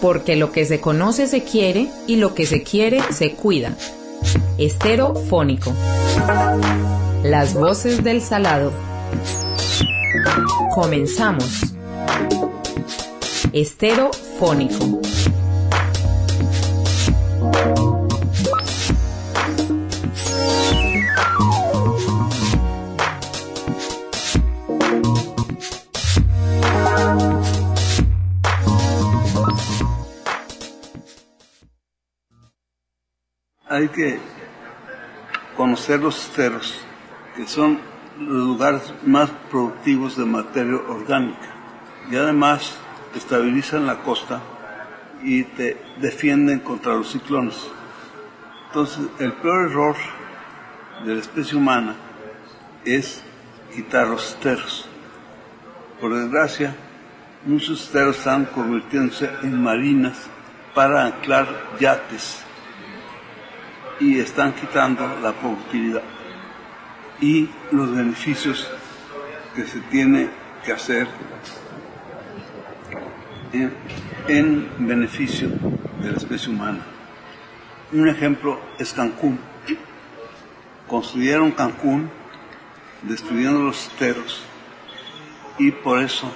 Porque lo que se conoce se quiere y lo que se quiere se cuida. Estero Fónico. Las voces del Salado. Comenzamos. Estero Fónico. Hay que conocer los esteros, que son los lugares más productivos de materia orgánica, y además estabilizan la costa y te defienden contra los ciclones. Entonces, el peor error de la especie humana es quitar los esteros. Por desgracia, muchos esteros están convirtiéndose en marinas para anclar yates y están quitando la productividad y los beneficios que se tiene que hacer en beneficio de la especie humana. Un ejemplo es Cancún. Construyeron Cancún destruyendo los esteros y por eso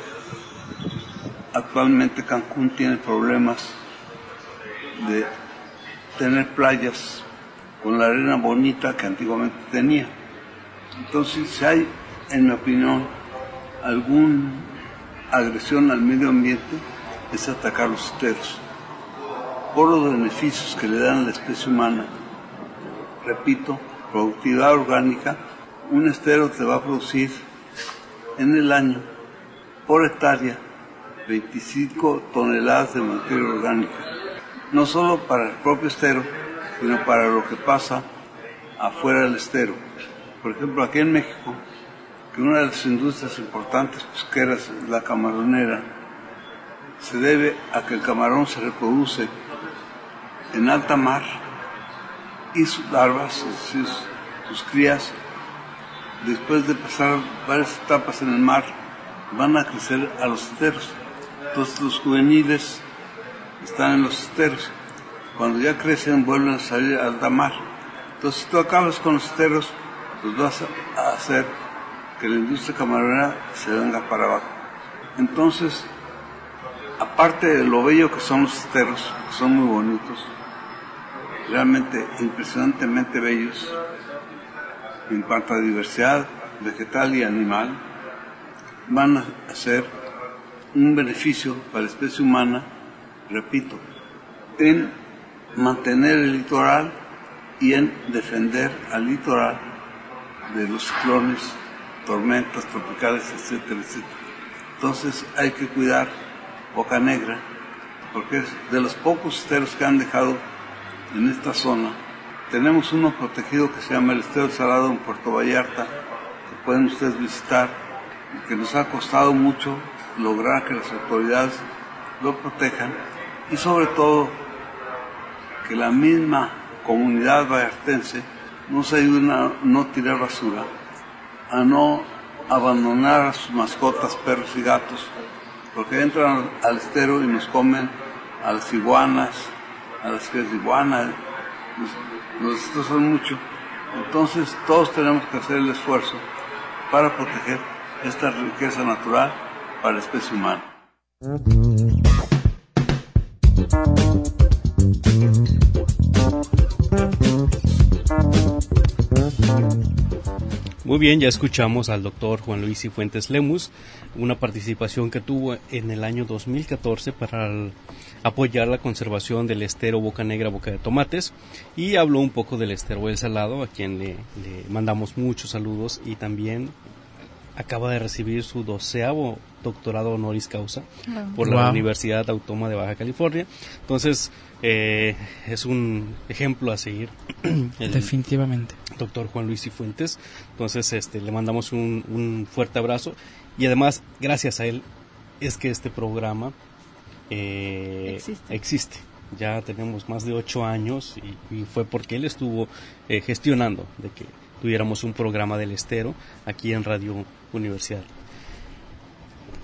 actualmente Cancún tiene problemas de tener playas con la arena bonita que antiguamente tenía. Entonces, si hay, en mi opinión, alguna agresión al medio ambiente, es atacar los esteros. Por los beneficios que le dan a la especie humana, repito, productividad orgánica, un estero te va a producir en el año, por hectárea, 25 toneladas de materia orgánica. No solo para el propio estero, sino para lo que pasa afuera del estero. Por ejemplo, aquí en México, que una de las industrias importantes pesqueras es la camaronera, se debe a que el camarón se reproduce en alta mar y sus larvas, es decir, sus crías, después de pasar varias etapas en el mar, van a crecer a los esteros. Entonces los juveniles están en los esteros. Cuando ya crecen, vuelven a salir a alta mar. Entonces, si tú acabas con los esteros, pues vas a hacer que la industria camaronera se venga para abajo. Entonces, aparte de lo bello que son los esteros, que son muy bonitos, realmente impresionantemente bellos, en cuanto a diversidad vegetal y animal, van a ser un beneficio para la especie humana, repito, en mantener el litoral y en defender al litoral de los ciclones, tormentas tropicales, etcétera, etcétera. Entonces hay que cuidar Boca Negra, porque es de los pocos esteros que han dejado en esta zona. Tenemos uno protegido que se llama el Estero Salado en Puerto Vallarta, que pueden ustedes visitar, y que nos ha costado mucho lograr que las autoridades lo protejan, y sobre todo que la misma comunidad vallartense nos ayude a no tirar basura, a no abandonar a sus mascotas, perros y gatos, porque entran al estero y nos comen a las iguanas, a las crías de iguana, nos destrozan mucho. Entonces todos tenemos que hacer el esfuerzo para proteger esta riqueza natural para la especie humana. Muy bien, ya escuchamos al doctor Juan Luis Cifuentes Lemus, una participación que tuvo en el año 2014 para apoyar la conservación del estero Boca Negra, Boca de Tomates, y habló un poco del estero El Salado, a quien le mandamos muchos saludos, y también acaba de recibir su 12º doctorado honoris causa por la Universidad Autónoma de Baja California. Entonces, es un ejemplo a seguir. Definitivamente. Doctor Juan Luis Cifuentes. Entonces, le mandamos un fuerte abrazo, y además, gracias a él, es que este programa existe. Ya tenemos más de 8 años y fue porque él estuvo gestionando de que tuviéramos un programa del estero aquí en Radio Universidad.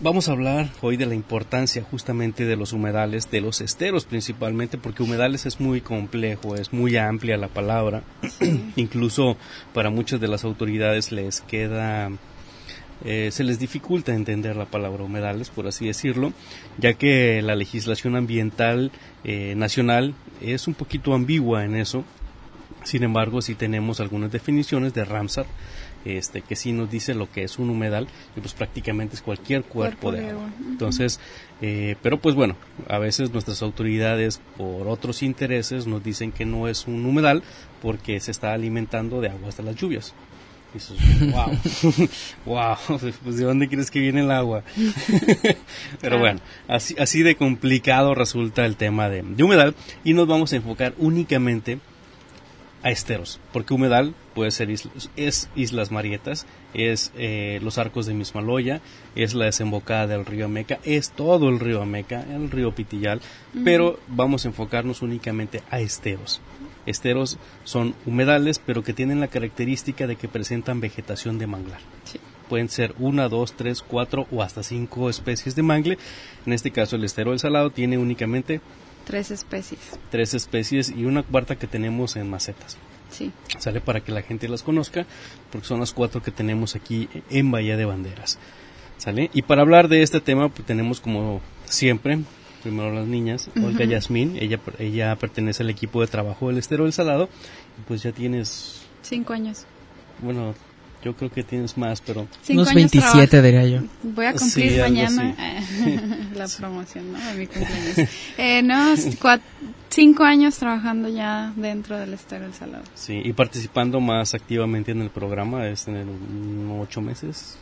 Vamos a hablar hoy de la importancia justamente de los humedales, de los esteros principalmente, porque humedales es muy complejo, es muy amplia la palabra. Incluso para muchas de las autoridades les queda, se les dificulta entender la palabra humedales, por así decirlo, ya que la legislación ambiental nacional es un poquito ambigua en eso. Sin embargo, sí tenemos algunas definiciones de Ramsar, que sí nos dice lo que es un humedal, y pues prácticamente es cualquier cuerpo de agua. Entonces, pero pues bueno, a veces nuestras autoridades por otros intereses nos dicen que no es un humedal porque se está alimentando de aguas de las lluvias. Y eso es, wow, pues ¿de dónde crees que viene el agua? Pero bueno, así de complicado resulta el tema de humedal, y nos vamos a enfocar únicamente a esteros, porque humedal puede ser Islas Marietas, es los arcos de Mismaloya, es la desembocada del río Ameca, es todo el río Ameca, el río Pitillal, pero vamos a enfocarnos únicamente a esteros. Esteros son humedales, pero que tienen la característica de que presentan vegetación de manglar. Sí. Pueden ser 1, 2, 3, 4 o hasta 5 especies de mangle. En este caso el estero del Salado tiene únicamente 3 especies. 3 especies y una cuarta que tenemos en macetas. Sí. Sale para que la gente las conozca, porque son las 4 que tenemos aquí en Bahía de Banderas. ¿Sale? Y para hablar de este tema, pues tenemos como siempre, primero las niñas, Olga Yasmín, ella pertenece al equipo de trabajo del estero del Salado, y pues ya tienes 5 años. Bueno, yo creo que tienes más, pero unos 27 diría yo. Voy a cumplir mañana la promoción, ¿no? De mi cumpleaños. 5 años trabajando ya dentro del estero del Salado. Sí, y participando más activamente en el programa, es en 8 meses.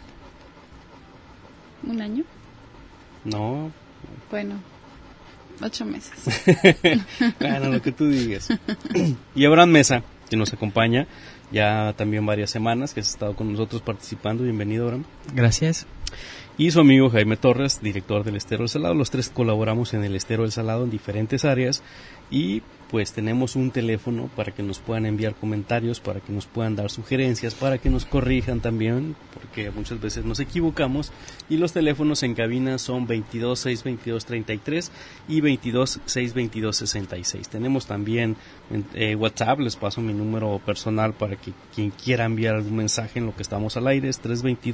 ¿1 año? No. Bueno, 8 meses. Bueno, lo que tú digas. Y Abraham Mesa, que nos acompaña ya también varias semanas, que has estado con nosotros participando. Bienvenido, Abraham. Gracias. Y su amigo Jaime Torres, director del Estero del Salado. Los 3 colaboramos en el Estero del Salado en diferentes áreas, y pues tenemos un teléfono para que nos puedan enviar comentarios, para que nos puedan dar sugerencias, para que nos corrijan también, porque muchas veces nos equivocamos, y los teléfonos en cabina son 22-622-33 y 22-622-66. Tenemos también WhatsApp, les paso mi número personal para que quien quiera enviar algún mensaje en lo que estamos al aire, es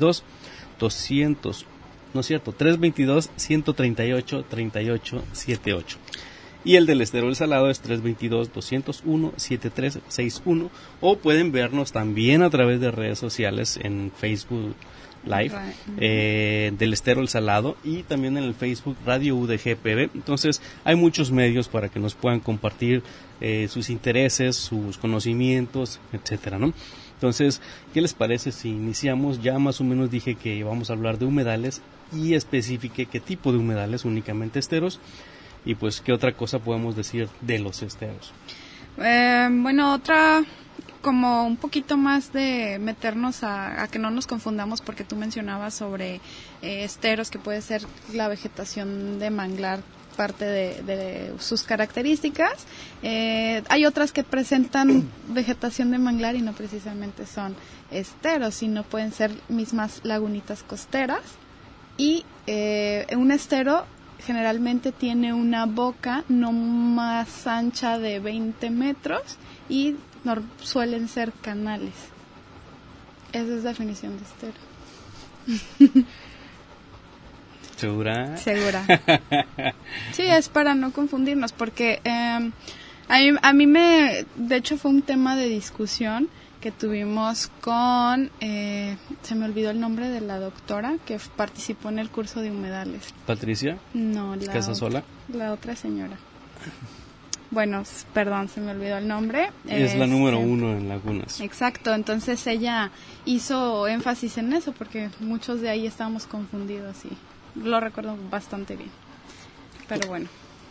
322-138-3878. Y el del Estero del Salado es 322-201-7361, o pueden vernos también a través de redes sociales en Facebook Live del Estero del Salado, y también en el Facebook Radio UDG-PB. Entonces hay muchos medios para que nos puedan compartir sus intereses, sus conocimientos, etcétera, ¿no? Entonces, ¿qué les parece si iniciamos? Ya más o menos dije que vamos a hablar de humedales y especifiqué qué tipo de humedales, únicamente esteros. Y pues, ¿qué otra cosa podemos decir de los esteros? Bueno, otra, como un poquito más de meternos a que no nos confundamos, porque tú mencionabas sobre esteros, que puede ser la vegetación de manglar, parte de sus características. Hay otras que presentan vegetación de manglar y no precisamente son esteros, sino pueden ser mismas lagunitas costeras. Y un estero generalmente tiene una boca no más ancha de 20 metros y suelen ser canales. Esa es la definición de estero. ¿Segura? Segura. Sí, es para no confundirnos, porque a mí de hecho fue un tema de discusión que tuvimos con, se me olvidó el nombre de la doctora que participó en el curso de humedales. ¿Patricia? No, ¿Casasola? La otra señora. Bueno, perdón, se me olvidó el nombre. Es la número 1 en Lagunas. Exacto, entonces ella hizo énfasis en eso, porque muchos de ahí estábamos confundidos y lo recuerdo bastante bien. Pero bueno.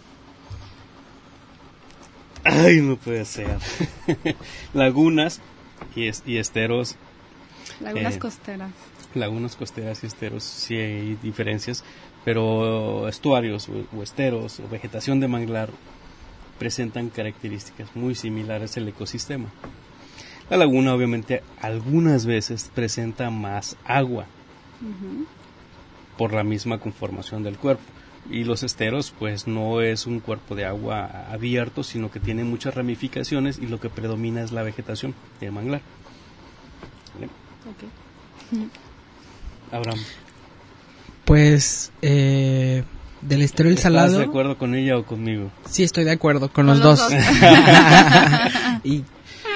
Ay, no puede ser. Lagunas y esteros. Lagunas costeras. Lagunas costeras y esteros, sí hay diferencias, pero estuarios o esteros o vegetación de manglar presentan características muy similares al ecosistema. La laguna obviamente algunas veces presenta más agua. por la misma conformación del cuerpo. Y los esteros pues no es un cuerpo de agua abierto, sino que tiene muchas ramificaciones y lo que predomina es la vegetación del manglar. Okay. Abraham, Pues del estero del Salado. ¿estás de acuerdo con ella o conmigo? Sí, estoy de acuerdo con los dos. Y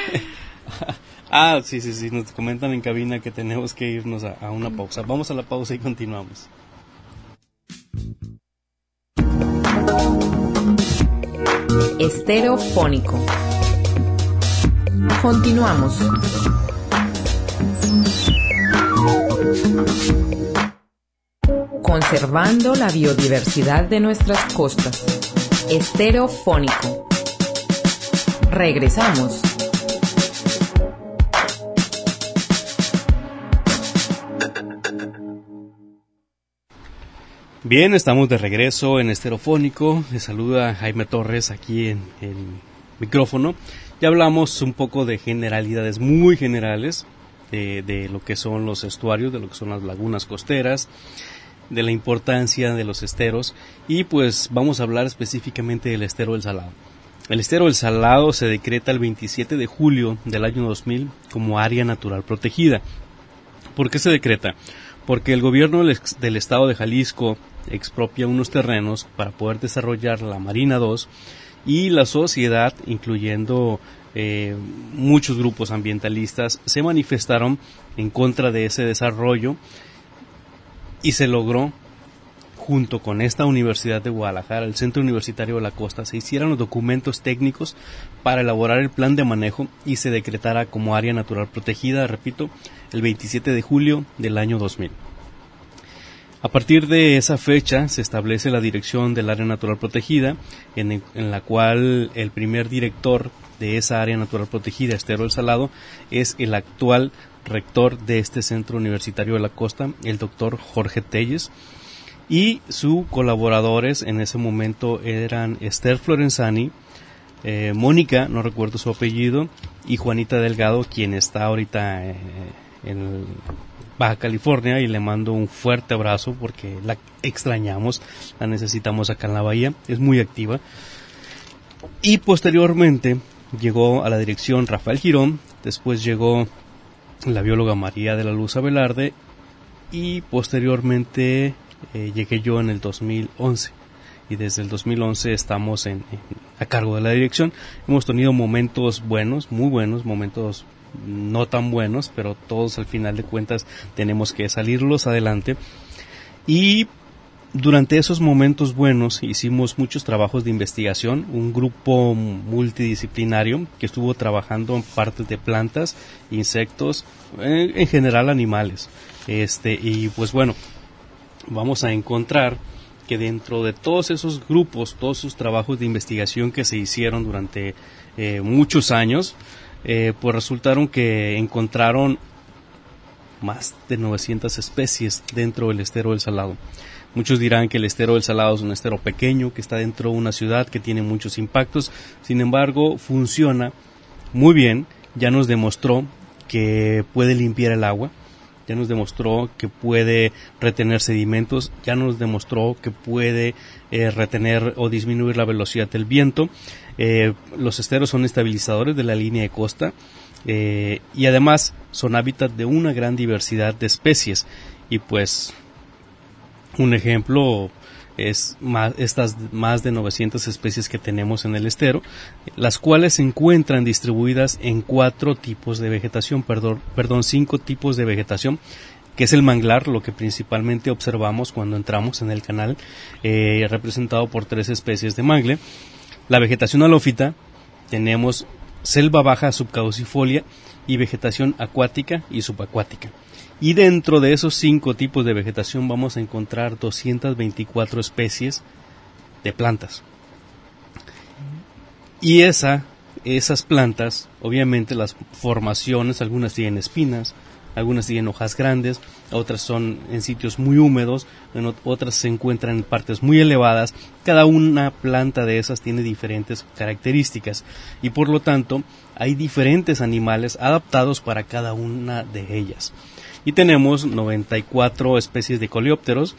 Sí, nos comentan en cabina que tenemos que irnos a una pausa. Vamos a la pausa y continuamos. Estereofónico. Continuamos. Conservando la biodiversidad de nuestras costas. Estereofónico. Regresamos. Bien, estamos de regreso en Estereofónico. Les saluda Jaime Torres aquí en el micrófono. Ya hablamos un poco de generalidades muy generales de lo que son los estuarios, de lo que son las lagunas costeras, de la importancia de los esteros, y pues vamos a hablar específicamente del estero del Salado. El estero del Salado se decreta el 27 de julio del año 2000 como área natural protegida. ¿Por qué se decreta? Porque el gobierno del estado de Jalisco expropia unos terrenos para poder desarrollar la Marina 2, y la sociedad, incluyendo muchos grupos ambientalistas, se manifestaron en contra de ese desarrollo, y se logró, junto con esta Universidad de Guadalajara, el Centro Universitario de la Costa, se hicieran los documentos técnicos para elaborar el plan de manejo y se decretara como área natural protegida, repito, el 27 de julio del año 2000. A partir de esa fecha se establece la dirección del área natural protegida, en la cual el primer director de esa área natural protegida, Estero del Salado, es el actual rector de este Centro Universitario de la Costa, el doctor Jorge Telles, y sus colaboradores en ese momento eran Esther Florenzani, Mónica, no recuerdo su apellido, y Juanita Delgado, quien está ahorita en Baja California, y le mando un fuerte abrazo porque la extrañamos, la necesitamos acá en la bahía, es muy activa. Y posteriormente llegó a la dirección Rafael Girón, después llegó la bióloga María de la Luz Abelarde, y posteriormente llegué yo en el 2011, y desde el 2011 estamos a cargo de la dirección. Hemos tenido momentos buenos, muy buenos, momentos no tan buenos, pero todos al final de cuentas tenemos que salirlos adelante. Y durante esos momentos buenos hicimos muchos trabajos de investigación, un grupo multidisciplinario que estuvo trabajando en partes de plantas, insectos, en general animales. Y pues bueno, vamos a encontrar que dentro de todos esos grupos, todos esos trabajos de investigación que se hicieron durante muchos años, pues resultaron que encontraron más de 900 especies dentro del estero del Salado. Muchos dirán que el estero del Salado es un estero pequeño, que está dentro de una ciudad, que tiene muchos impactos. Sin embargo, funciona muy bien. Ya nos demostró que puede limpiar el agua, ya nos demostró que puede retener sedimentos, ya nos demostró que puede retener o disminuir la velocidad del viento. Los esteros son estabilizadores de la línea de costa, y además son hábitat de una gran diversidad de especies. Y pues un ejemplo es estas más de 900 especies que tenemos en el estero, las cuales se encuentran distribuidas en 5 tipos de vegetación, que es el manglar, lo que principalmente observamos cuando entramos en el canal, representado por 3 especies de mangle. La vegetación halófita, tenemos selva baja subcaducifolia y vegetación acuática y subacuática. Y dentro de esos 5 tipos de vegetación vamos a encontrar 224 especies de plantas. Y esas plantas, obviamente las formaciones, algunas tienen espinas, algunas tienen hojas grandes, otras son en sitios muy húmedos, otras se encuentran en partes muy elevadas. Cada una planta de esas tiene diferentes características y por lo tanto hay diferentes animales adaptados para cada una de ellas. Y tenemos 94 especies de coleópteros,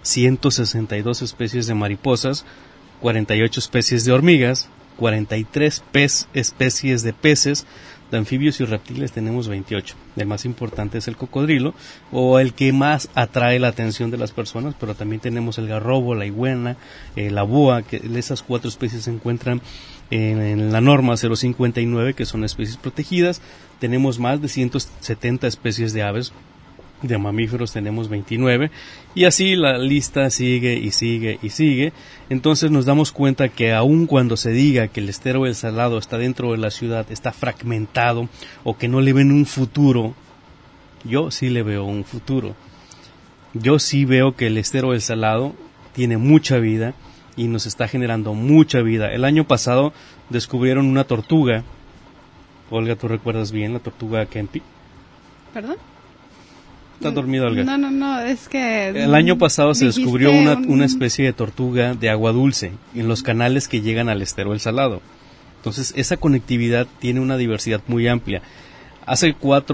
162 especies de mariposas, 48 especies de hormigas, 43 especies de peces, de anfibios y reptiles tenemos 28. El más importante es el cocodrilo, o el que más atrae la atención de las personas, pero también tenemos el garrobo, la iguana, la boa, que esas 4 especies se encuentran en la norma 059, que son especies protegidas. Tenemos más de 170 especies de aves. De mamíferos tenemos 29 y así la lista sigue y sigue y sigue. Entonces nos damos cuenta que aun cuando se diga que el estero del Salado está dentro de la ciudad, está fragmentado o que no le ven un futuro, yo sí le veo un futuro. Yo sí veo que el estero del Salado tiene mucha vida y nos está generando mucha vida. El año pasado descubrieron una tortuga. Olga, ¿tú recuerdas bien la tortuga Kempi? ¿Perdón? ¿Estás dormido, Olga? No, es que... El año pasado se descubrió una especie de tortuga de agua dulce en los canales que llegan al estero del Salado. Entonces, esa conectividad tiene una diversidad muy amplia. Hace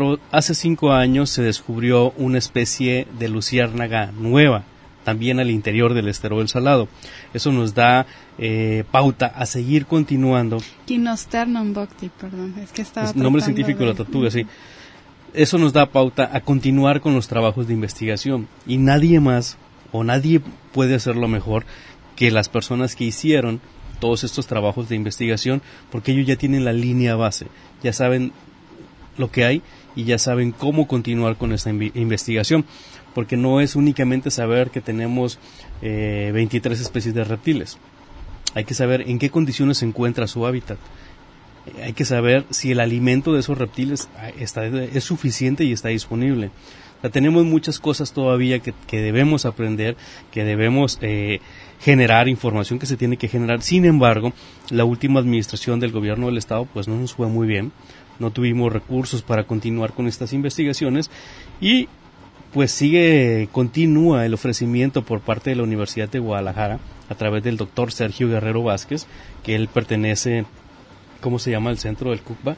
5 años se descubrió una especie de luciérnaga nueva, también al interior del estero del Salado. Eso nos da pauta a seguir continuando. Quinosternum bocti, perdón, es que estaba nombre científico de la tortuga, sí. Eso nos da pauta a continuar con los trabajos de investigación y nadie más o nadie puede hacerlo mejor que las personas que hicieron todos estos trabajos de investigación, porque ellos ya tienen la línea base, ya saben lo que hay y ya saben cómo continuar con esta investigación, porque no es únicamente saber que tenemos 23 especies de reptiles, hay que saber en qué condiciones se encuentra su hábitat. Hay que saber si el alimento de esos reptiles es suficiente y está disponible. O sea, tenemos muchas cosas todavía que debemos aprender, que debemos generar, información que se tiene que generar. Sin embargo, la última administración del gobierno del estado pues no nos fue muy bien. No tuvimos recursos para continuar con estas investigaciones y pues continúa el ofrecimiento por parte de la Universidad de Guadalajara a través del doctor Sergio Guerrero Vázquez, que él pertenece... ¿Cómo se llama el centro del CUCBA?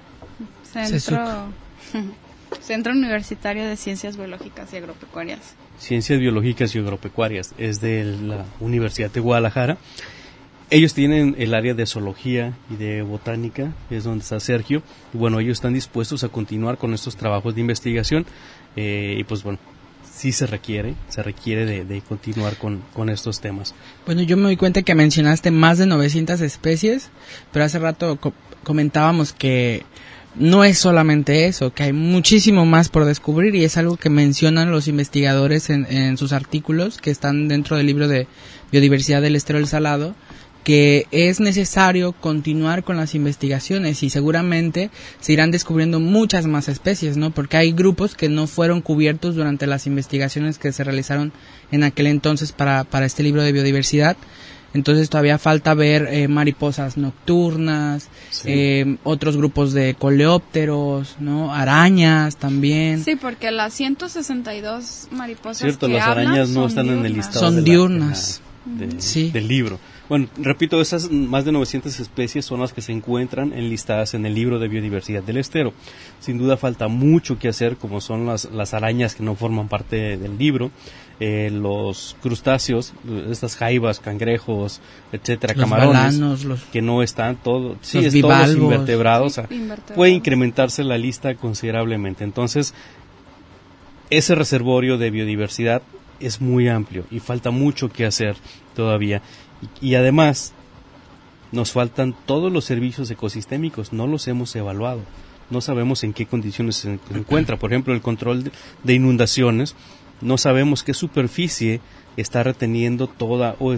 Centro Universitario de Ciencias Biológicas y Agropecuarias. Ciencias Biológicas y Agropecuarias, es de la Universidad de Guadalajara. Ellos tienen el área de zoología y de botánica, es donde está Sergio. Y bueno, ellos están dispuestos a continuar con estos trabajos de investigación y pues bueno, sí se requiere de continuar con estos temas. Bueno, yo me doy cuenta que mencionaste más de 900 especies, pero hace rato comentábamos que no es solamente eso, que hay muchísimo más por descubrir y es algo que mencionan los investigadores en sus artículos que están dentro del libro de Biodiversidad del Estero del Salado, que es necesario continuar con las investigaciones y seguramente se irán descubriendo muchas más especies, ¿no? Porque hay grupos que no fueron cubiertos durante las investigaciones que se realizaron en aquel entonces para este libro de biodiversidad. Entonces todavía falta ver mariposas nocturnas, sí. Otros grupos de coleópteros, ¿no? Arañas también. Sí, porque las 162 mariposas cierto, que las hablan arañas no están diurnas. en el listado son diurnas. Sí. Del libro. Bueno, repito, esas más de 900 especies son las que se encuentran enlistadas en el libro de biodiversidad del estero. Sin duda falta mucho que hacer, como son las arañas que no forman parte del libro, los crustáceos, estas jaivas, cangrejos, etcétera, los camarones, balanos, que no están todos, sí, los todos invertebrados, sí, puede incrementarse la lista considerablemente. Entonces, ese reservorio de biodiversidad es muy amplio y falta mucho que hacer todavía. Y además, nos faltan todos los servicios ecosistémicos, no los hemos evaluado, no sabemos en qué condiciones se encuentra. Por ejemplo, el control de inundaciones, no sabemos qué superficie está reteniendo toda o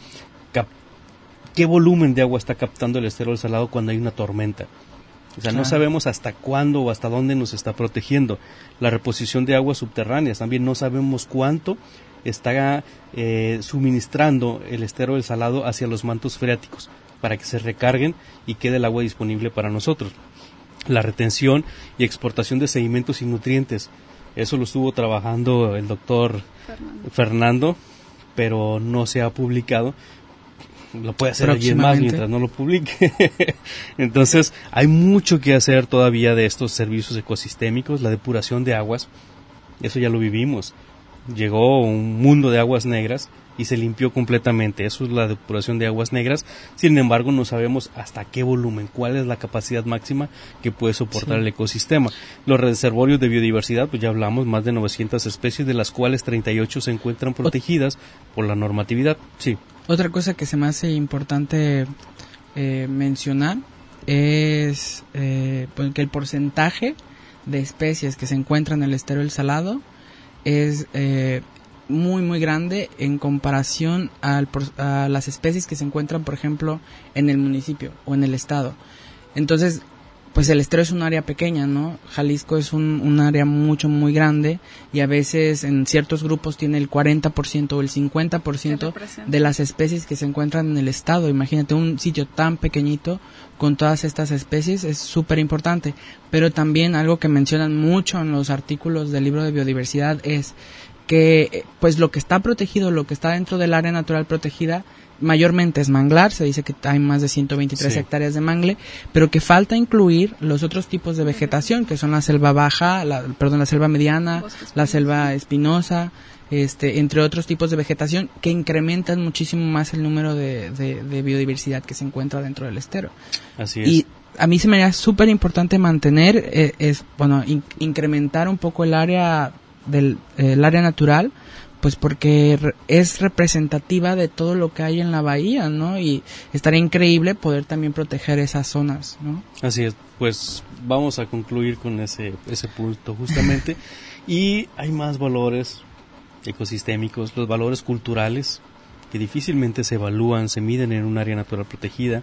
qué volumen de agua está captando el estero del Salado cuando hay una tormenta. O sea, no sabemos hasta cuándo o hasta dónde nos está protegiendo. La reposición de aguas subterráneas, también no sabemos cuánto está suministrando el estero del Salado hacia los mantos freáticos para que se recarguen y quede el agua disponible para nosotros. La retención y exportación de sedimentos y nutrientes. Eso lo estuvo trabajando el doctor Fernando, pero no se ha publicado. Lo puede hacer alguien más mientras no lo publique. Entonces, hay mucho que hacer todavía de estos servicios ecosistémicos. La depuración de aguas, eso ya lo vivimos. Llegó un mundo de aguas negras y se limpió completamente. Eso es la depuración de aguas negras. Sin embargo, no sabemos hasta qué volumen, cuál es la capacidad máxima que puede soportar el ecosistema. Los reservorios de biodiversidad, pues ya hablamos, más de 900 especies, de las cuales 38 se encuentran protegidas por la normatividad. Sí. Otra cosa que se me hace importante mencionar es pues que el porcentaje de especies que se encuentran en el estero del Salado es muy muy grande en comparación a las especies que se encuentran, por ejemplo, en el municipio o en el estado. Entonces, pues el estero es un área pequeña, ¿no? Jalisco es un área muy grande y a veces en ciertos grupos tiene el 40% o el 50% de las especies que se encuentran en el estado. Imagínate un sitio tan pequeñito con todas estas especies, es súper importante. Pero también algo que mencionan mucho en los artículos del libro de biodiversidad es que pues lo que está protegido, lo que está dentro del área natural protegida, mayormente es manglar. Se dice que hay más de 123 hectáreas de mangle, pero que falta incluir los otros tipos de vegetación, que son la selva baja, la selva mediana, la selva espinosa, entre otros tipos de vegetación que incrementan muchísimo más el número de biodiversidad que se encuentra dentro del estero. Así es. Y a mí se me haría súper importante mantener, incrementar un poco el área el área natural, pues porque es representativa de todo lo que hay en la bahía, ¿no? Y estaría increíble poder también proteger esas zonas, ¿no? Así es, pues vamos a concluir con ese punto justamente. Y hay más valores ecosistémicos, los valores culturales, que difícilmente se evalúan, se miden en un área natural protegida,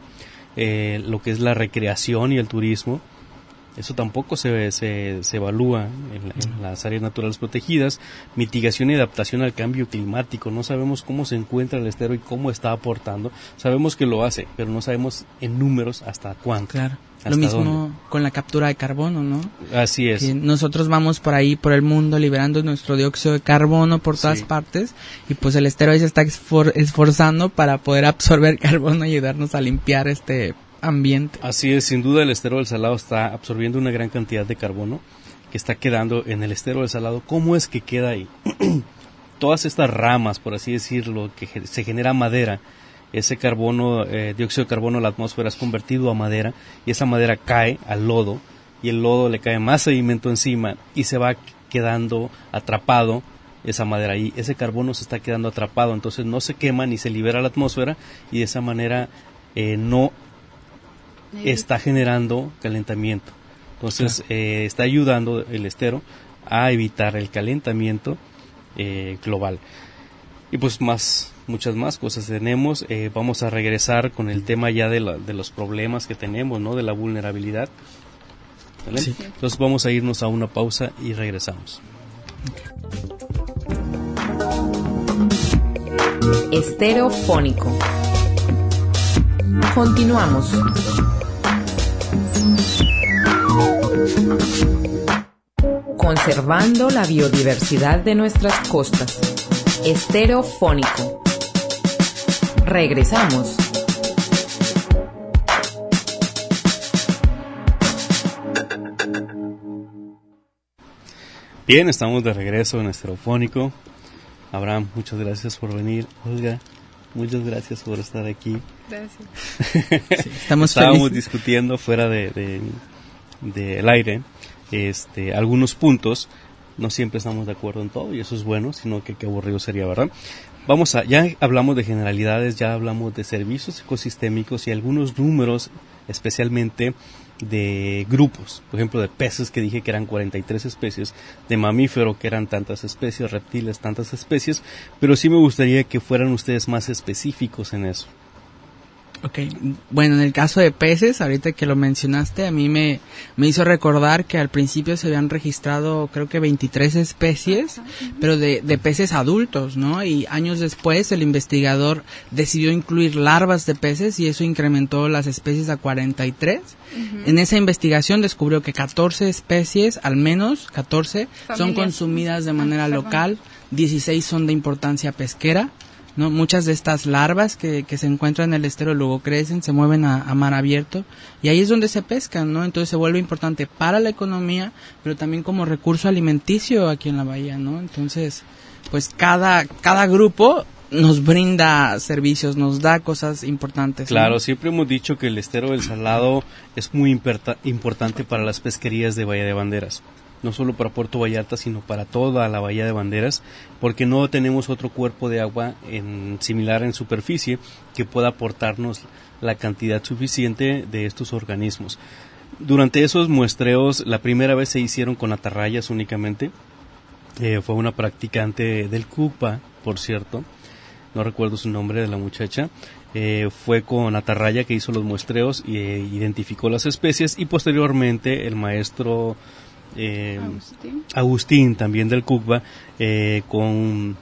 lo que es la recreación y el turismo. Eso tampoco se evalúa en las áreas naturales protegidas. Mitigación y adaptación al cambio climático. No sabemos cómo se encuentra el estero y cómo está aportando. Sabemos que lo hace, pero no sabemos en números hasta cuánto. Claro. Lo mismo dónde. Con la captura de carbono, ¿no? Así es. Que nosotros vamos por ahí, por el mundo, liberando nuestro dióxido de carbono por todas partes. Y pues el estero ahí se está esforzando para poder absorber carbono y ayudarnos a limpiar este ambiente. Así es, sin duda el estero del Salado está absorbiendo una gran cantidad de carbono que está quedando en el estero del Salado. ¿Cómo es que queda ahí? Todas estas ramas, por así decirlo, que se genera madera, ese carbono, dióxido de carbono, la atmósfera es convertido a madera y esa madera cae al lodo y el lodo le cae más sedimento encima y se va quedando atrapado esa madera ahí. Ese carbono se está quedando atrapado, entonces no se quema ni se libera a la atmósfera y de esa manera no está generando calentamiento. Entonces está ayudando el estero a evitar el calentamiento global. Y pues muchas más cosas tenemos. Vamos a regresar con el tema ya de los problemas que tenemos, ¿no? De la vulnerabilidad. ¿Vale? Sí. Entonces vamos a irnos a una pausa y regresamos. Estero fónico. Continuamos. Conservando la biodiversidad de nuestras costas. Estero fónico. Regresamos. Bien, estamos de regreso en Estero fónico. Abraham, muchas gracias por venir. Olga, muchas gracias por estar aquí. Gracias. Sí, estábamos discutiendo fuera del aire algunos puntos. No siempre estamos de acuerdo en todo y eso es bueno, sino que qué aburrido sería, ¿verdad? Ya hablamos de generalidades, ya hablamos de servicios ecosistémicos y algunos números, especialmente de grupos, por ejemplo de peces que dije que eran 43 especies, de mamífero que eran tantas especies, reptiles tantas especies, pero sí me gustaría que fueran ustedes más específicos en eso. Ok, bueno, en el caso de peces, ahorita que lo mencionaste, a mí me hizo recordar que al principio se habían registrado creo que 23 especies, pero de peces adultos, ¿no? Y años después el investigador decidió incluir larvas de peces y eso incrementó las especies a 43. En esa investigación descubrió que 14 especies, al menos 14, son consumidas de manera local, 16 son de importancia pesquera, ¿no? Muchas de estas larvas que se encuentran en el estero luego crecen, se mueven a mar abierto y ahí es donde se pescan, ¿no? Entonces se vuelve importante para la economía, pero también como recurso alimenticio aquí en la bahía, ¿no? Entonces, pues cada grupo nos brinda servicios, nos da cosas importantes, ¿no? Claro, siempre hemos dicho que el estero del Salado es muy importante para las pesquerías de Bahía de Banderas. No solo para Puerto Vallarta, sino para toda la Bahía de Banderas, porque no tenemos otro cuerpo de agua similar en superficie que pueda aportarnos la cantidad suficiente de estos organismos. Durante esos muestreos, la primera vez se hicieron con atarrayas únicamente. Fue una practicante del CUPA, por cierto, no recuerdo su nombre de la muchacha. Fue con atarraya que hizo los muestreos y identificó las especies, y posteriormente el maestro Agustín, también del CUCBA, con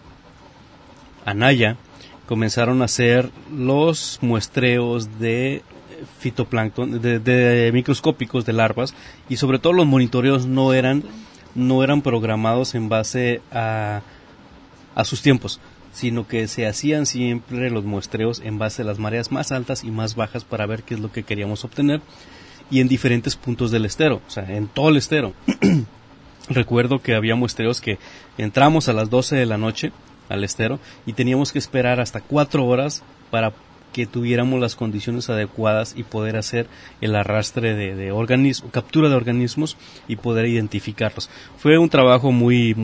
Anaya, comenzaron a hacer los muestreos de fitoplancton, de microscópicos de larvas, y sobre todo los monitoreos no eran programados en base a sus tiempos, sino que se hacían siempre los muestreos en base a las mareas más altas y más bajas para ver qué es lo que queríamos obtener, y en diferentes puntos del estero, o sea, en todo el estero. Recuerdo que había muestreos que entramos a las 12 de la noche al estero y teníamos que esperar hasta 4 horas para que tuviéramos las condiciones adecuadas y poder hacer el arrastre de organismos, captura de organismos y poder identificarlos. Fue un trabajo muy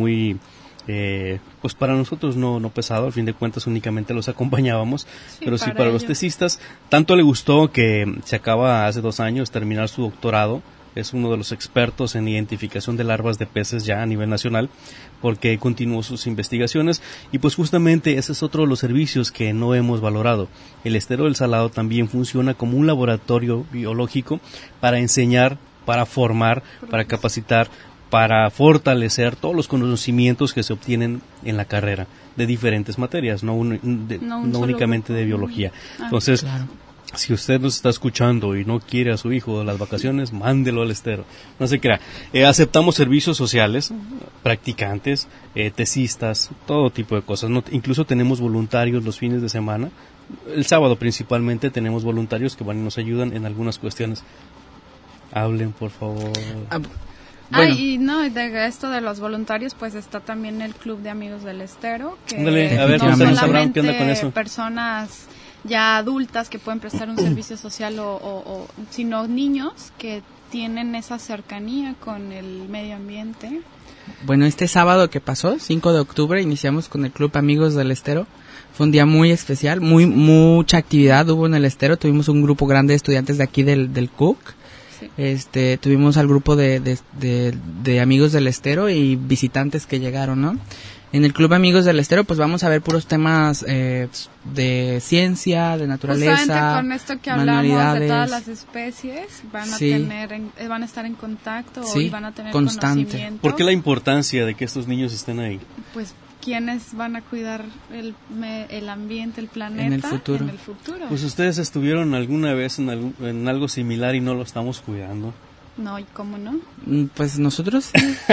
pues para nosotros no pesado, al fin de cuentas únicamente los acompañábamos, pero sí para los tesistas. Tanto le gustó que se acaba hace 2 años terminar su doctorado. Es uno de los expertos en identificación de larvas de peces ya a nivel nacional, porque continuó sus investigaciones, y pues justamente ese es otro de los servicios que no hemos valorado. El estero del Salado también funciona como un laboratorio biológico para enseñar, para formar, para capacitar, para fortalecer todos los conocimientos que se obtienen en la carrera de diferentes materias, no únicamente de biología. Entonces, si usted nos está escuchando y no quiere a su hijo de las vacaciones, mándelo al estero. No se crea. Aceptamos servicios sociales, practicantes, tesistas, todo tipo de cosas. Incluso tenemos voluntarios los fines de semana. El sábado principalmente tenemos voluntarios que van y nos ayudan en algunas cuestiones. Hablen, por favor. Bueno. Y de esto de los voluntarios, pues está también el Club de Amigos del Estero, que a ver, no solamente ¿qué onda con eso? Personas ya adultas que pueden prestar un servicio social sino niños que tienen esa cercanía con el medio ambiente. Bueno, este sábado que pasó, 5 de octubre, iniciamos con el Club Amigos del Estero. Fue un día muy especial, mucha actividad hubo en el Estero. Tuvimos un grupo grande de estudiantes de aquí del CUC. Sí. Tuvimos al grupo de amigos del Estero y visitantes que llegaron, ¿no? En el Club Amigos del Estero pues vamos a ver puros temas de ciencia, de naturaleza, justamente con esto que hablamos de todas las especies, van a estar en contacto y van a tener conocimiento. ¿Por qué la importancia de que estos niños estén ahí? Pues ¿quiénes van a cuidar el ambiente, el planeta en el futuro? Pues ustedes estuvieron alguna vez en algo similar y no lo estamos cuidando. No, ¿y cómo no? Pues nosotros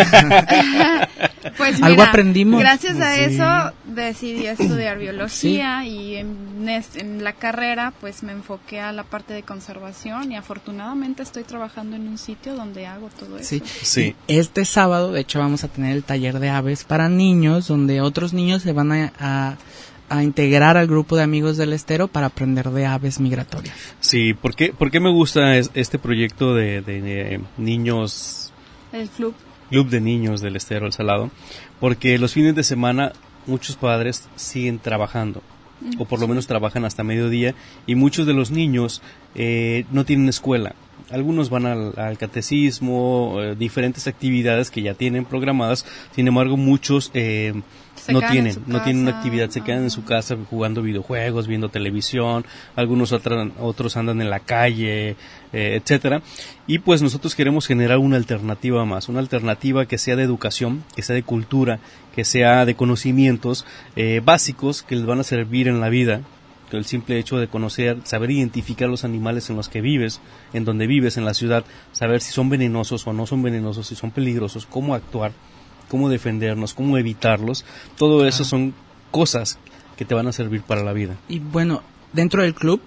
pues mira, algo aprendimos. Gracias a eso decidí estudiar biología y en la carrera pues me enfoqué a la parte de conservación y afortunadamente estoy trabajando en un sitio donde hago todo eso. Sí. Este sábado, de hecho, vamos a tener el taller de aves para niños, donde otros niños se van a integrar al grupo de Amigos del Estero para aprender de aves migratorias. Sí, ¿por qué me gusta este proyecto de niños? El club de niños del Estero del Salado, porque los fines de semana muchos padres siguen trabajando, o por lo menos trabajan hasta mediodía, y muchos de los niños no tienen escuela. Algunos van al catecismo, diferentes actividades que ya tienen programadas. Sin embargo, muchos no tienen una actividad, se quedan en su casa jugando videojuegos, viendo televisión, algunos otros andan en la calle, etcétera. Y pues nosotros queremos generar una alternativa más, una alternativa que sea de educación, que sea de cultura, que sea de conocimientos básicos que les van a servir en la vida. El simple hecho de conocer, saber identificar los animales en los que vives, en donde vives, en la ciudad, saber si son venenosos o no son venenosos, si son peligrosos, cómo actuar, cómo defendernos, cómo evitarlos, todo eso son cosas que te van a servir para la vida. Y bueno, dentro del club,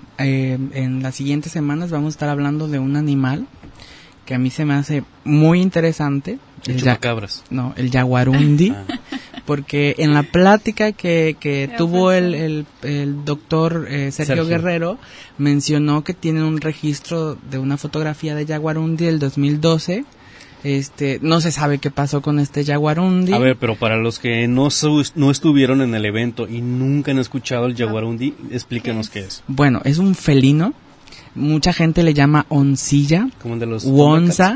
en las siguientes semanas vamos a estar hablando de un animal que a mí se me hace muy interesante. El chupacabras. No, el jaguarundi. Porque en la plática que tuvo el doctor Sergio Guerrero, mencionó que tienen un registro de una fotografía de jaguarundi del 2012. No se sabe qué pasó con este jaguarundi. A ver, pero para los que no estuvieron en el evento y nunca han escuchado el jaguarundi, explíquenos qué es. Bueno, es un felino. Mucha gente le llama oncilla, como el de los onza.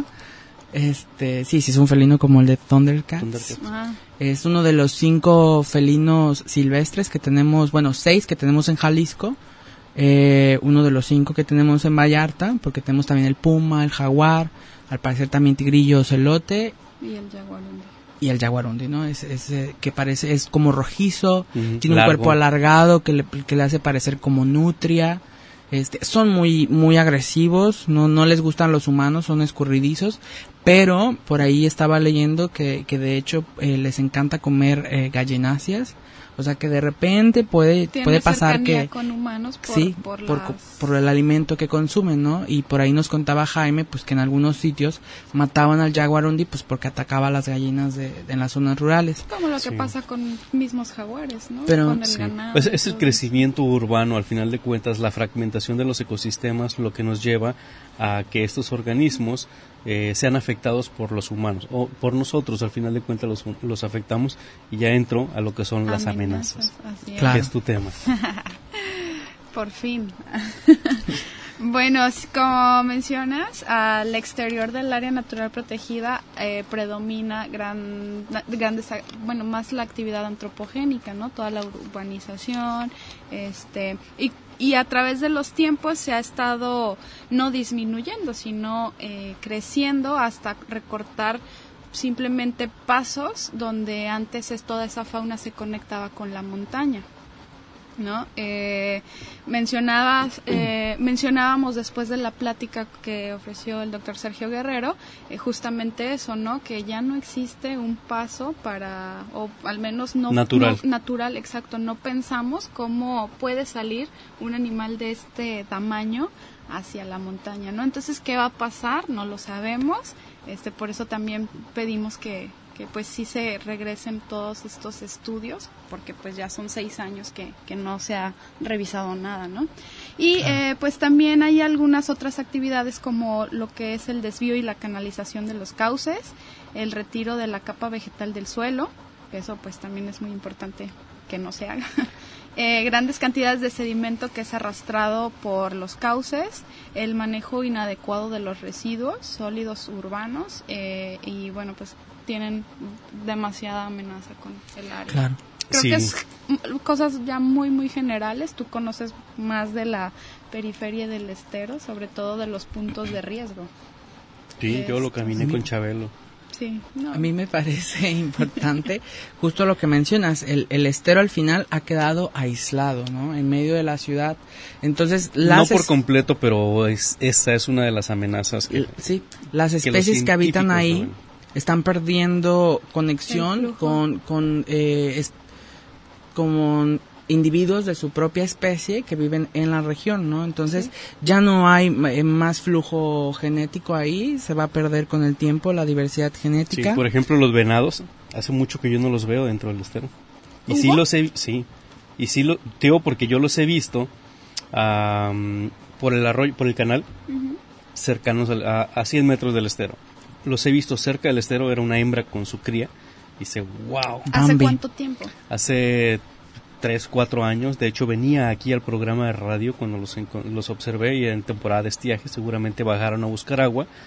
Sí, es un felino como el de Thundercats. Es uno de los 5 felinos silvestres que tenemos, 6 que tenemos en Jalisco. Uno de los 5 que tenemos en Vallarta, porque tenemos también el puma, el jaguar, al parecer también tigrillo, celote. Y el jaguarundi, ¿no? Que parece, es como rojizo, tiene un cuerpo alargado que le hace parecer como nutria. Son muy agresivos, no les gustan los humanos, son escurridizos, pero por ahí estaba leyendo que de hecho les encanta comer gallináceas, o sea que de repente puede pasar que con humanos por el alimento que consumen, ¿no? Y por ahí nos contaba Jaime pues que en algunos sitios mataban al jaguarundi pues porque atacaba a las gallinas en las zonas rurales. Como lo que pasa con mismos jaguares, ¿no? Pero, con el ganado. Pues es el crecimiento urbano, al final de cuentas, la fragmentación de los ecosistemas, lo que nos lleva a que estos organismos sean afectados por los humanos o por nosotros, al final de cuentas los afectamos, y ya entro a lo que son las amenazas, claro. Que es tu tema. Por fin. Bueno, como mencionas, al exterior del área natural protegida predomina más la actividad antropogénica, ¿no? Toda la urbanización, y a través de los tiempos se ha estado no disminuyendo, sino creciendo hasta recortar simplemente pasos donde antes toda esa fauna se conectaba con la montaña, ¿no? Mencionábamos después de la plática que ofreció el doctor Sergio Guerrero, justamente eso, ¿no? Que ya no existe un paso o al menos natural, exacto. No pensamos cómo puede salir un animal de este tamaño hacia la montaña, ¿no? Entonces, ¿qué va a pasar? No lo sabemos. Por eso también pedimos que pues sí se regresen todos estos estudios, porque pues ya son 6 años que no se ha revisado nada, ¿no? Y pues también hay algunas otras actividades como lo que es el desvío y la canalización de los cauces, el retiro de la capa vegetal del suelo, que eso pues también es muy importante que no se haga. Grandes cantidades de sedimento que es arrastrado por los cauces, el manejo inadecuado de los residuos sólidos urbanos, y bueno, pues tienen demasiada amenaza con el área. Claro. Creo que es cosas ya muy, muy generales. Tú conoces más de la periferia del estero, sobre todo de los puntos de riesgo. Sí, yo lo caminé con Chabelo. Sí, no. A mí me parece importante justo lo que mencionas, el estero al final ha quedado aislado, ¿no? En medio de la ciudad. Entonces, no por completo, pero esa es una de las amenazas. Sí, las especies que habitan ahí están perdiendo conexión con individuos de su propia especie que viven en la región, ¿no? Entonces ya no hay más flujo genético ahí, se va a perder con el tiempo la diversidad genética. Sí, por ejemplo, los venados, hace mucho que yo no los veo dentro del estero. Y sí los he, digo porque yo los he visto por el arroyo, por el canal, cercanos a 100 metros del estero. Los he visto cerca del estero, era una hembra con su cría, y dice, wow. ¿Hace cuánto tiempo? Hace 3-4 años, de hecho venía aquí al programa de radio cuando los observé, y en temporada de estiaje seguramente bajaron a buscar agua,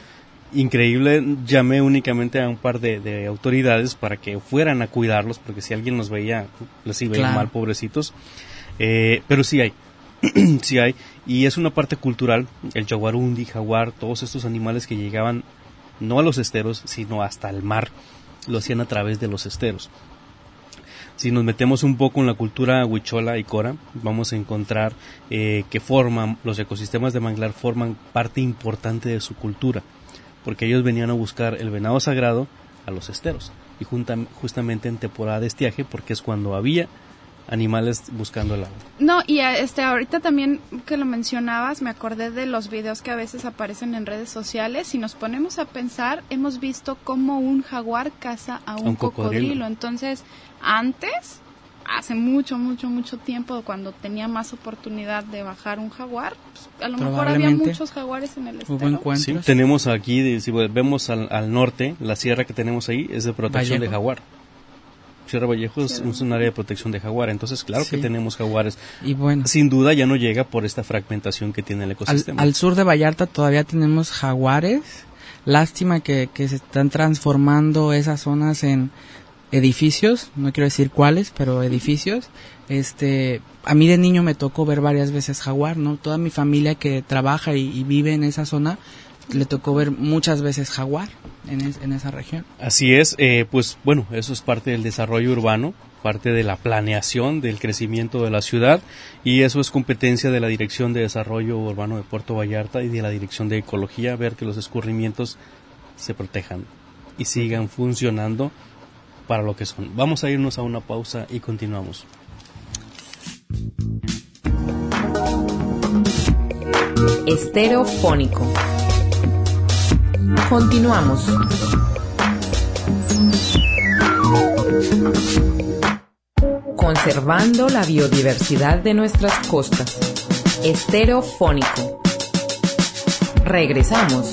increíble. Llamé únicamente a un par de autoridades para que fueran a cuidarlos, porque si alguien los veía, les iba a ir mal, pobrecitos. Pero sí hay. Sí hay, y es una parte cultural. El jaguarundi, jaguar, todos estos animales que llegaban no a los esteros, sino hasta el mar, lo hacían a través de los esteros. Si nos metemos un poco en la cultura huichola y cora, vamos a encontrar que los ecosistemas de manglar forman parte importante de su cultura, porque ellos venían a buscar el venado sagrado a los esteros, y justamente en temporada de estiaje, porque es cuando había animales buscando el agua. No, y ahorita también que lo mencionabas, me acordé de los videos que a veces aparecen en redes sociales. Si nos ponemos a pensar, hemos visto cómo un jaguar caza a un cocodrilo. Entonces, antes, hace mucho tiempo, cuando tenía más oportunidad de bajar un jaguar, pues, a lo mejor había muchos jaguares en el estero. Sí, tenemos aquí, si vemos al norte, la sierra que tenemos ahí es de protección de jaguar. Sierra Vallejo es un área de protección de jaguar, entonces claro que tenemos jaguares. Y bueno, sin duda ya no llega por esta fragmentación que tiene el ecosistema. Al sur de Vallarta todavía tenemos jaguares. Lástima que se están transformando esas zonas en edificios, no quiero decir cuáles, pero edificios. A mí de niño me tocó ver varias veces jaguar, ¿no? Toda mi familia que trabaja y vive en esa zona le tocó ver muchas veces jaguar en esa región. Así es, pues bueno, eso es parte del desarrollo urbano, parte de la planeación del crecimiento de la ciudad, y eso es competencia de la Dirección de Desarrollo Urbano de Puerto Vallarta y de la Dirección de Ecología, ver que los escurrimientos se protejan y sigan funcionando para lo que son. Vamos a irnos a una pausa y continuamos. Estereofónico. Continuamos. Conservando la biodiversidad de nuestras costas. Estereofónico. Regresamos.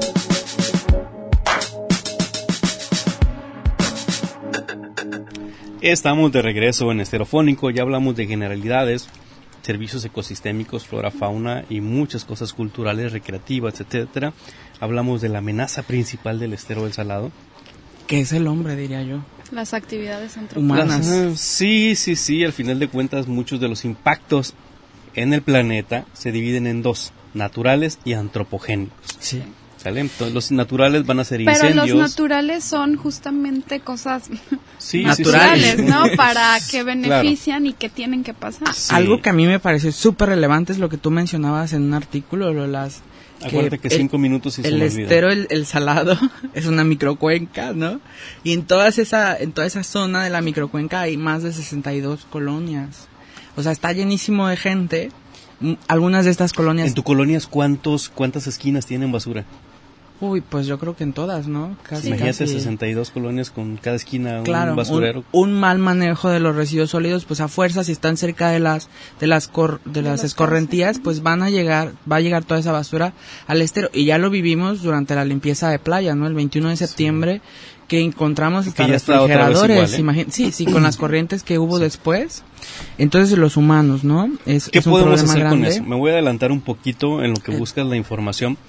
Estamos de regreso en Estereofónico. Ya hablamos de generalidades, servicios ecosistémicos, flora, fauna y muchas cosas culturales, recreativas, etcétera. Hablamos de la amenaza principal del estero del Salado, que es el hombre, diría yo. Las actividades antropológicas. Humanas. Sí, al final de cuentas muchos de los impactos en el planeta se dividen en dos, naturales y antropogénicos. Sí. ¿Sale? Entonces los naturales van a ser incendios. Pero los naturales son justamente cosas naturales, ¿no? Para que benefician y que tienen que pasar. Sí. Algo que a mí me pareció súper relevante es lo que tú mencionabas en un artículo, acuérdate que 5 minutos y se me olvida. El estero, el Salado, es una microcuenca, ¿no? Y en toda esa zona de la microcuenca hay más de 62 colonias. O sea, está llenísimo de gente. Algunas de estas colonias... ¿En tu colonias cuántas esquinas tienen basura? Uy, pues yo creo que en todas, ¿no? Imagínate 62 colonias con cada esquina claro, un basurero. Un mal manejo de los residuos sólidos, pues a fuerza, si están cerca de las escorrentías, pues va a llegar toda esa basura al estero. Y ya lo vivimos durante la limpieza de playa, ¿no? El 21 de septiembre, que encontramos hasta refrigeradores, igual, ¿eh? Sí, con las corrientes que hubo después. Entonces los humanos, ¿no? ¿Qué podemos hacer grande con eso? Me voy a adelantar un poquito en lo que buscas la información.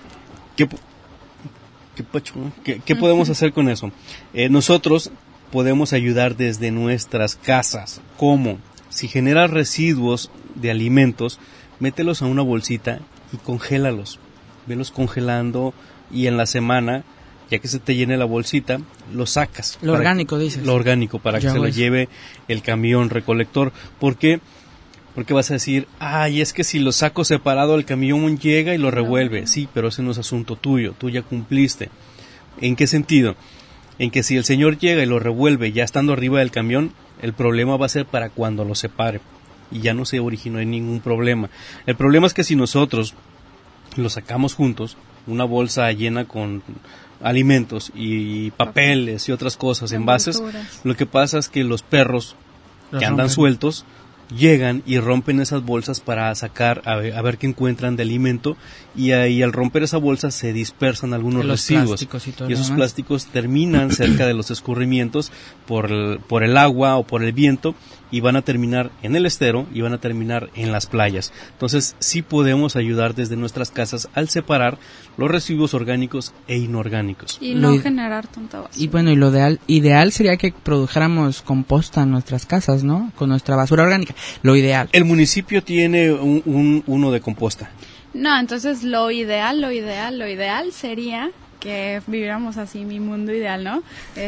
¿Qué podemos hacer con eso? Nosotros podemos ayudar desde nuestras casas. ¿Cómo? Si generas residuos de alimentos, mételos a una bolsita y congélalos. Velos congelando y en la semana, ya que se te llene la bolsita, lo sacas. Lo orgánico, dices. Lo orgánico, para que se lo lleve el camión recolector. ¿Por qué? Porque vas a decir, es que si lo saco separado, el camión llega y lo revuelve. Sí, pero ese no es asunto tuyo, tú ya cumpliste. ¿En qué sentido? En que si el señor llega y lo revuelve ya estando arriba del camión, el problema va a ser para cuando lo separe. Y ya no se originó ningún problema. El problema es que si nosotros lo sacamos juntos, una bolsa llena con alimentos y papeles y otras cosas, envases, lo que pasa es que los perros que andan sueltos llegan y rompen esas bolsas para sacar a ver qué encuentran de alimento, y ahí al romper esa bolsa se dispersan algunos residuos y esos plásticos terminan cerca de los escurrimientos por el agua o por el viento y van a terminar en el estero y van a terminar en las playas. Entonces sí podemos ayudar desde nuestras casas al separar los residuos orgánicos e inorgánicos. Y no generar tanta basura. Y bueno, y lo ideal sería que produjéramos composta en nuestras casas, ¿no? Con nuestra basura orgánica. Lo ideal. El municipio tiene uno de composta. No, entonces lo ideal sería que viviéramos así, mi mundo ideal, ¿no?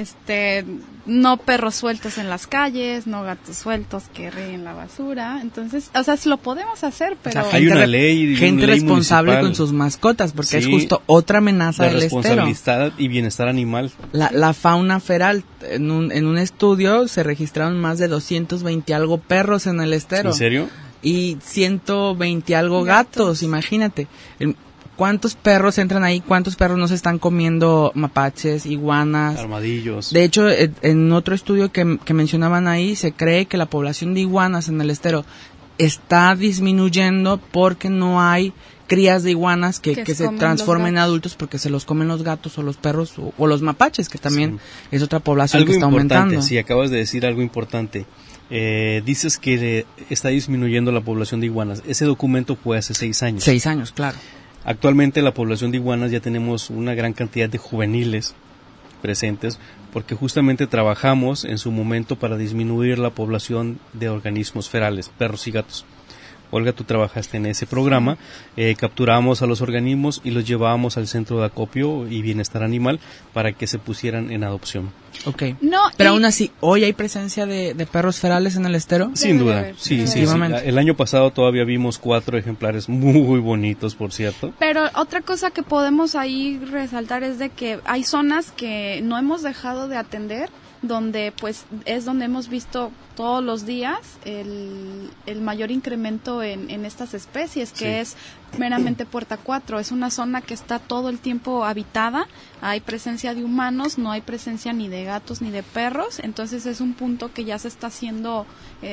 No perros sueltos en las calles, no gatos sueltos que ríen la basura. Entonces, o sea, lo podemos hacer, pero... O sea, hay una ley, gente ley responsable municipal con sus mascotas, porque sí, es justo otra amenaza de del estero. responsabilidad y bienestar animal. La fauna feral, en un estudio se registraron más de 220 algo perros en el estero. ¿En serio? Y 120 algo gatos, imagínate. ¿Cuántos perros entran ahí? ¿Cuántos perros no se están comiendo mapaches, iguanas? Armadillos. De hecho, en otro estudio que mencionaban ahí, se cree que la población de iguanas en el estero está disminuyendo porque no hay crías de iguanas que se transformen en adultos porque se los comen los gatos o los perros o los mapaches, que también es otra población algo que está importante, aumentando. Sí, acabas de decir algo importante. Dices que está disminuyendo la población de iguanas. Ese documento fue hace 6 años. 6 años, claro. Actualmente la población de iguanas ya tenemos una gran cantidad de juveniles presentes porque justamente trabajamos en su momento para disminuir la población de organismos ferales, perros y gatos. Olga, tú trabajaste en ese programa, capturamos a los organismos y los llevábamos al centro de acopio y bienestar animal para que se pusieran en adopción. Okay. No, pero aún así, ¿hoy hay presencia de perros ferales en el estero? Sin duda, sí. El año pasado todavía vimos 4 ejemplares muy bonitos, por cierto. Pero otra cosa que podemos ahí resaltar es de que hay zonas que no hemos dejado de atender, donde pues es donde hemos visto todos los días el mayor incremento en estas especies, que es meramente Puerta 4. Es una zona que está todo el tiempo habitada, hay presencia de humanos, no hay presencia ni de gatos ni de perros, entonces es un punto que ya se está haciendo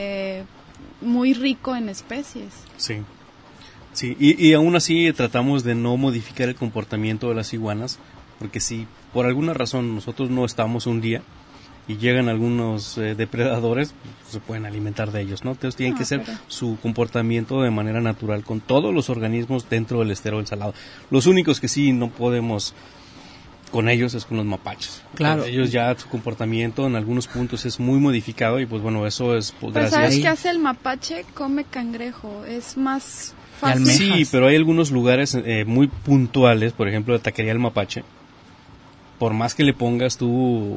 muy rico en especies. Sí, y aún así tratamos de no modificar el comportamiento de las iguanas, porque si por alguna razón nosotros no estamos un día y llegan algunos depredadores, se pueden alimentar de ellos, ¿no? Entonces tienen que ser su comportamiento de manera natural con todos los organismos dentro del estero del Salado. Los únicos que sí no podemos con ellos es con los mapaches. Claro. Ellos ya su comportamiento en algunos puntos es muy modificado y pues bueno, eso es gracias. ¿Sabes qué hace el mapache? Come cangrejo, es más fácil. Sí, pero hay algunos lugares muy puntuales, por ejemplo, la taquería del mapache. Por más que le pongas tú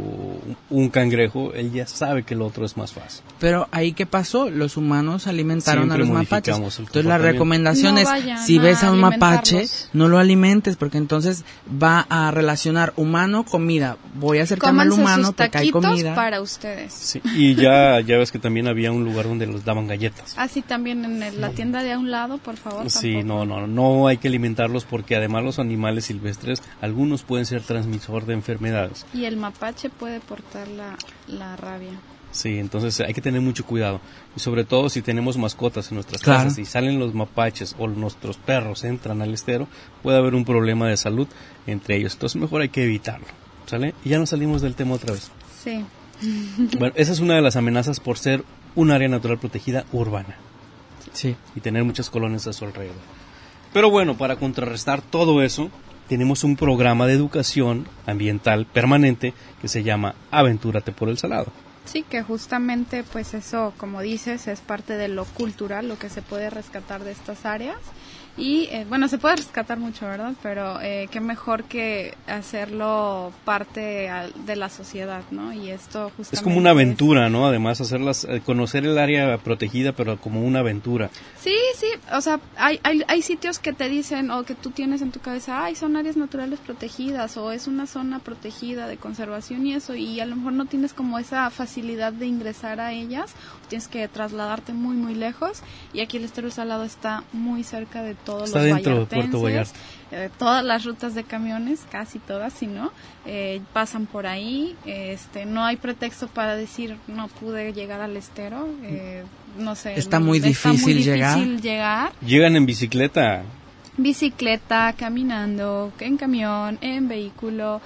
un cangrejo, él ya sabe que el otro es más fácil. Pero ahí, ¿qué pasó? Los humanos alimentaron Siempre a los mapaches. Entonces la recomendación es, si ves a un mapache, no lo alimentes, porque entonces va a relacionar humano-comida. Voy a acercarme al humano porque hay comida. Para ustedes. Sí, y ya ves que también había un lugar donde los daban galletas. Ah, sí, también en la tienda de a un lado, por favor. Sí, no hay que alimentarlos porque además los animales silvestres, algunos pueden ser transmisor de enfermedades. Y el mapache puede portar la rabia. Sí, entonces hay que tener mucho cuidado. Y sobre todo si tenemos mascotas en nuestras casas y salen los mapaches o nuestros perros entran al estero, puede haber un problema de salud entre ellos. Entonces mejor hay que evitarlo, ¿sale? Y ya nos salimos del tema otra vez. Sí. Bueno, esa es una de las amenazas por ser un área natural protegida urbana. Sí. Y tener muchas colonias a su alrededor. Pero bueno, para contrarrestar todo eso, tenemos un programa de educación ambiental permanente que se llama Aventúrate por el Salado. Sí, que justamente pues eso, como dices, es parte de lo cultural, lo que se puede rescatar de estas áreas. Y bueno, se puede rescatar mucho, ¿verdad? Pero qué mejor que hacerlo parte de la sociedad, ¿no? Y esto justamente es como una aventura, ¿no? Además, conocer el área protegida, pero como una aventura. Sí, o sea, hay sitios que te dicen o que tú tienes en tu cabeza, son áreas naturales protegidas o es una zona protegida de conservación y eso, y a lo mejor no tienes como esa facilidad de ingresar a ellas, tienes que trasladarte muy, muy lejos, y aquí el Estero Salado está muy cerca de todos está los dentro de Puerto Vallarta. Todas las rutas de camiones, casi todas, si no, pasan por ahí. No hay pretexto para decir no pude llegar al estero, no sé. Está muy difícil llegar. Llegan en bicicleta, caminando, en camión, en vehículo,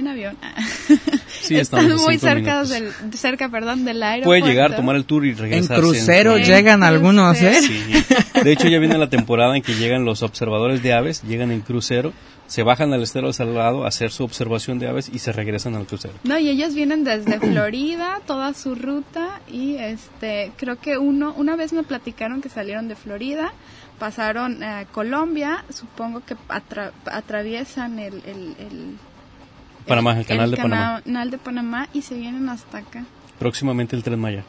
en avión. Sí, están estamos a muy 5 cerca minutos. del aeropuerto. Puede llegar, tomar el tour y En regresarse. crucero En llegan algunos, ¿eh? Sí. De hecho, ya viene la temporada en que llegan los observadores de aves, llegan en crucero, se bajan al estero de Salado a hacer su observación de aves y se regresan al crucero. No, y ellos vienen desde Florida, toda su ruta, y creo que una vez me platicaron que salieron de Florida, pasaron a Colombia, supongo que atraviesan el Panamá, el canal de Panamá. Canal de Panamá, y se vienen hasta acá. Próximamente el Tren Maya.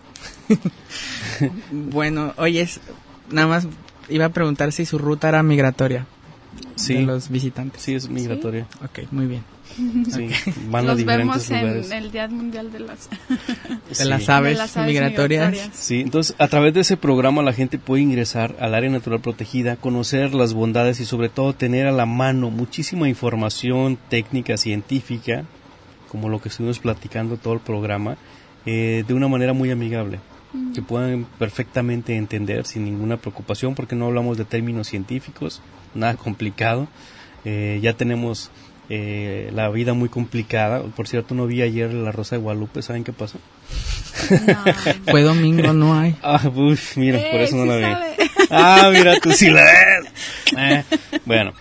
Bueno, oye, nada más iba a preguntar si su ruta era migratoria. Sí. De los visitantes. Sí, es migratoria. Ok, muy bien. Sí, van a Los diferentes vemos lugares. en el Día Mundial de las De las aves, de las aves migratorias. Sí, entonces a través de ese programa la gente puede ingresar al área natural protegida, conocer las bondades y sobre todo tener a la mano muchísima información técnica, científica, como lo que estuvimos platicando todo el programa, de una manera muy amigable, que puedan perfectamente entender sin ninguna preocupación, porque no hablamos de términos científicos, nada complicado. Ya tenemos la vida muy complicada. Por cierto, no vi ayer La Rosa de Guadalupe. ¿Saben qué pasó? No. Fue domingo, no hay. Mira, por eso no sí la vi. sabe. Mira, tú sí la ves. Bueno,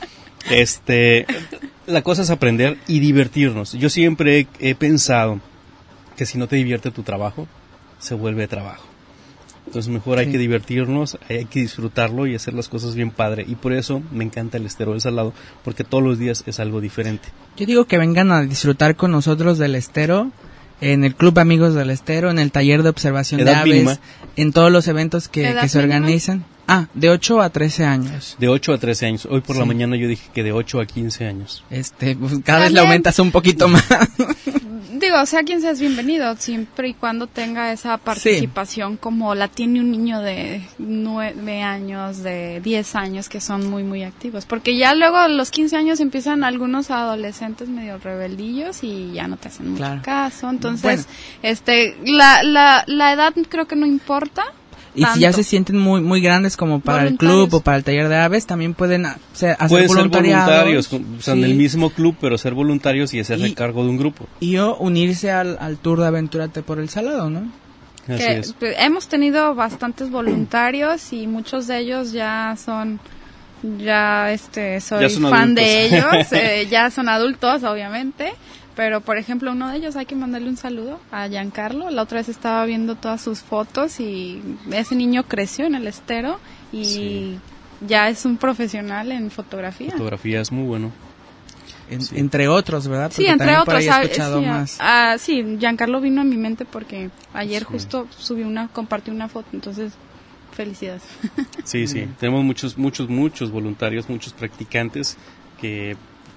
la cosa es aprender y divertirnos. Yo siempre he pensado que si no te divierte tu trabajo, se vuelve trabajo. Entonces mejor hay que divertirnos, hay que disfrutarlo y hacer las cosas bien padre. Y por eso me encanta el Estero del Salado, porque todos los días es algo diferente. Yo digo que vengan a disfrutar con nosotros del estero, en el Club Amigos del Estero, en el taller de observación de ¿Edad aves, mínima? en todos los eventos que ¿Edad se mínima? organizan. De 8 a 13 años. De 8 a 13 años. Hoy por la Sí. mañana yo dije que de 8 a 15 años. Pues cada vez le También. aumentas un poquito más. Digo, sea quien sea es bienvenido, siempre y cuando tenga esa participación como la tiene un niño de 9 años, de 10 años, que son muy, muy activos. Porque ya luego a los 15 años empiezan algunos adolescentes medio rebeldillos y ya no te hacen mucho Claro. caso. Entonces, Bueno. la edad creo que no importa. Y si ya tanto. se sienten muy muy grandes como para el Voluntarios. club o para el taller de aves, también pueden hacer Pueden ser voluntariados. voluntarios, o sea, en Sí. el mismo club, pero ser voluntarios y hacerse Y- cargo de un grupo. Y unirse al tour de Aventúrate por el Salado, ¿no? Así Que es. hemos tenido bastantes voluntarios y muchos de ellos ya son soy Ya son fan adultos. de ellos, ya son adultos obviamente, pero por ejemplo uno de ellos hay que mandarle un saludo a Giancarlo. La otra vez estaba viendo todas sus fotos y ese niño creció en el estero y Sí. ya es un profesional en fotografía. Fotografía es muy bueno. Sí. Entre otros, ¿verdad? Sí, Porque entre también por otros. ahí he escuchado más. Sí, Giancarlo vino a mi mente porque ayer Sí. justo compartí una foto, entonces felicidades. Sí, sí. Tenemos muchos voluntarios, muchos practicantes que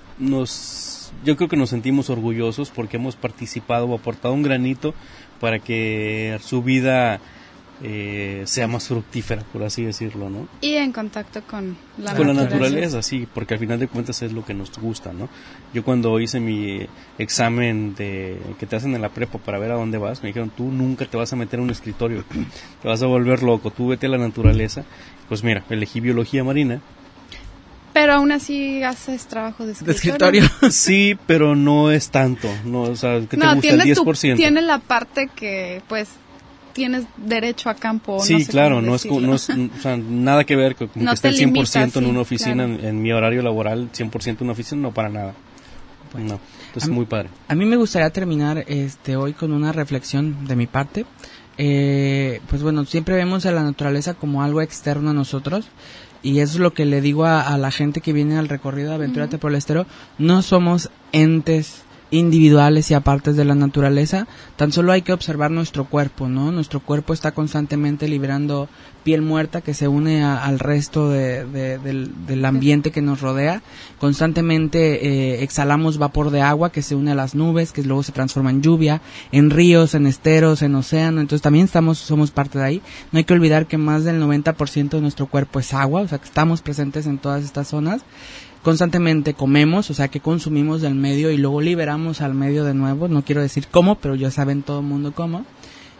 yo creo que nos sentimos orgullosos porque hemos participado o aportado un granito para que su vida sea más fructífera, por así decirlo, ¿no? Y en contacto con la Con la naturaleza. naturaleza, sí, porque al final de cuentas es lo que nos gusta, ¿no? Yo cuando hice mi examen que te hacen en la prepa para ver a dónde vas, me dijeron, tú nunca te vas a meter en un escritorio, te vas a volver loco, tú vete a la naturaleza. Pues mira, elegí biología marina. Pero aún así haces trabajo de De escritorio. escritorio. Sí, pero no es tanto, no, o sea, ¿qué te No, gusta? El 10%. tiene la parte que pues tienes derecho a campo. Sí, no sé claro, cómo no es, decirlo. o sea, nada que ver con No que esté te el 100% limitas, en sí, una oficina, claro. en mi horario laboral, 100% en una oficina, no para nada. No, entonces muy padre. A mí me gustaría terminar hoy con una reflexión de mi parte. Pues bueno, siempre vemos a la naturaleza como algo externo a nosotros. Y eso es lo que le digo a la gente que viene al recorrido de Aventúrate por el Estero. No somos entes individuales y apartes de la naturaleza, tan solo hay que observar nuestro cuerpo, ¿no? Nuestro cuerpo está constantemente liberando piel muerta que se une al resto del ambiente que nos rodea. Constantemente exhalamos vapor de agua que se une a las nubes, que luego se transforma en lluvia, en ríos, en esteros, en océano. Entonces también somos parte de ahí. No hay que olvidar que más del 90% de nuestro cuerpo es agua, o sea que estamos presentes en todas estas zonas. Constantemente comemos, o sea que consumimos del medio y luego liberamos al medio de nuevo. No quiero decir cómo, pero ya saben todo el mundo cómo.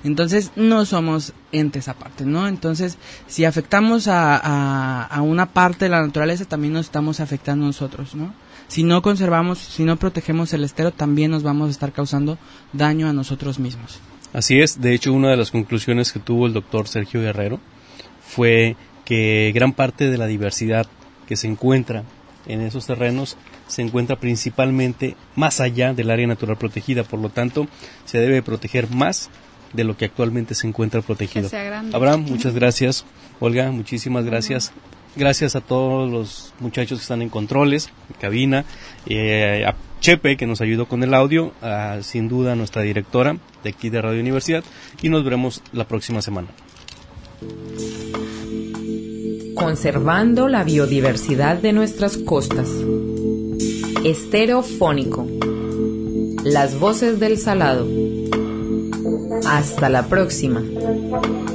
Entonces no somos entes aparte, ¿no? Entonces si afectamos a una parte de la naturaleza, también nos estamos afectando nosotros, ¿no? Si no conservamos, si no protegemos el estero, también nos vamos a estar causando daño a nosotros mismos. Así es, de hecho una de las conclusiones que tuvo el doctor Sergio Guerrero fue que gran parte de la diversidad que se encuentra en esos terrenos se encuentra principalmente más allá del área natural protegida, por lo tanto se debe proteger más de lo que actualmente se encuentra protegido. Abraham, muchas gracias. Olga, muchísimas gracias. Gracias a todos los muchachos que están en controles, en cabina, a Chepe, que nos ayudó con el audio, sin duda a nuestra directora de aquí de Radio Universidad, y nos veremos la próxima semana. Conservando la biodiversidad de nuestras costas. Estero fónico. Las voces del Salado. Hasta la próxima.